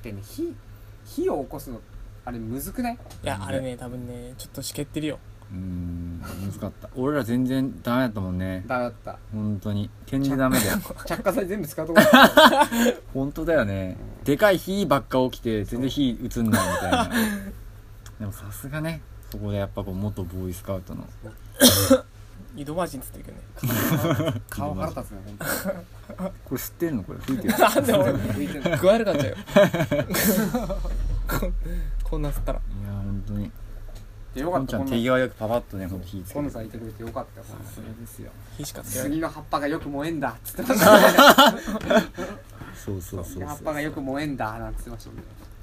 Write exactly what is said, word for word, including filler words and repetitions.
ってね、火火を起こすのあれむずくない？ いやあれね多分ねちょっとしけってるよ。 うーん難かった俺ら全然ダメだったもんね。 ダメだった。 本当に点でダメだよ着火剤全部使うとこだ本当だよね、うん、でかい火ばっか起きて全然火映んないみたいなでもさすがねそこでやっぱこう元ボーイスカウトの井戸マジンつってるけどね顔腹立つね本当にこれ吸ってるのこれ吹いてるなんで俺吹いてる具合悪かったよこ, こんな吸ったらいや本当にでよかった。 こんちゃん手際よくパパッとねこの火つけて今野さんいてくれてよかったよ。 さすがですよ。 火しかつけない。 杉の葉っぱがよく燃えんだっつってましたねそうそうそうそう。 葉っぱがよく燃えんだなんて言ってましたもんね。